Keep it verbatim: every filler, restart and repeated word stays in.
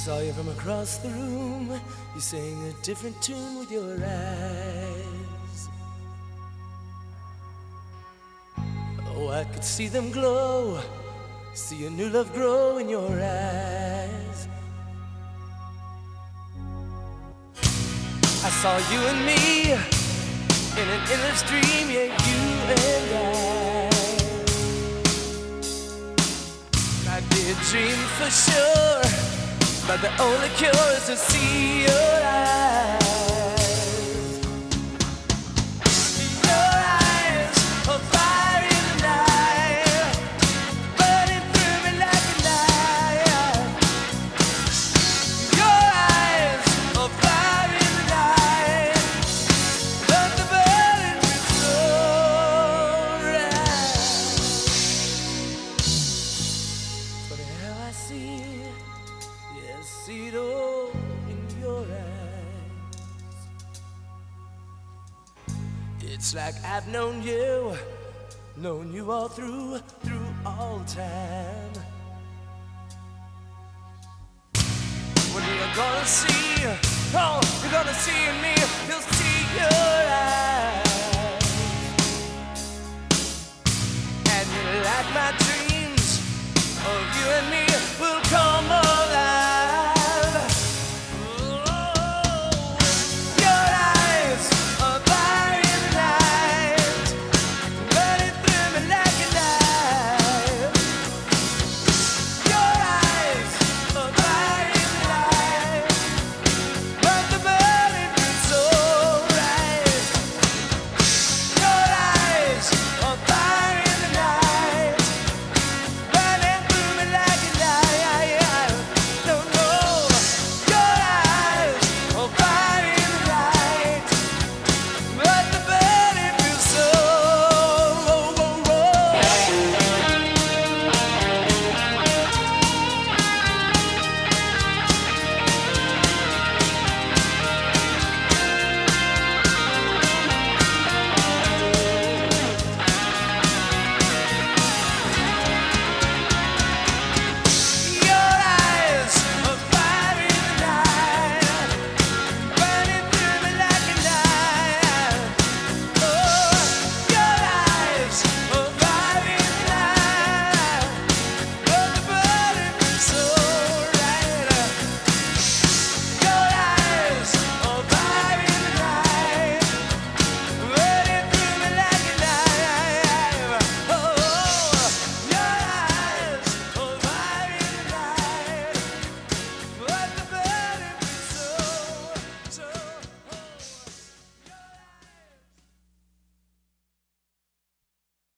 saw you from across the room. You sang a different tune with your eyes. Oh, I could see them glow, see a new love grow in your eyes. I saw you and me in an endless dream, yeah, you and I. I did dream for sure, but the only cure is to see your eyes. Your eyes are fire in the night, burning through me like a knife. Your eyes are fire in the night, but the burning me so right. Funny how I see, yes, see it all in your eyes. It's like I've known you, known you all through, through all time. When you're gonna see, oh, you're gonna see in me, you'll see your eyes. And you like my dreams of you and me.